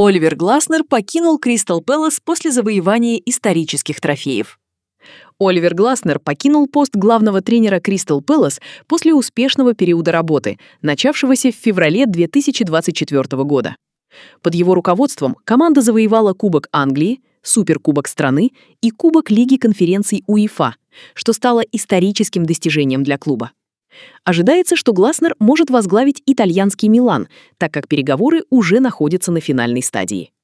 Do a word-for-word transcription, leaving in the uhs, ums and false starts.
Оливер Гласнер покинул Кристал Пэлас после завоевания исторических трофеев. Оливер Гласнер покинул пост главного тренера Кристал Пэлас после успешного периода работы, начавшегося в феврале две тысячи двадцать четвёртого года. Под его руководством команда завоевала Кубок Англии, Суперкубок страны и Кубок Лиги конференций УЕФА, что стало историческим достижением для клуба. Ожидается, что Гласнер может возглавить итальянский Милан, так как переговоры уже находятся на финальной стадии.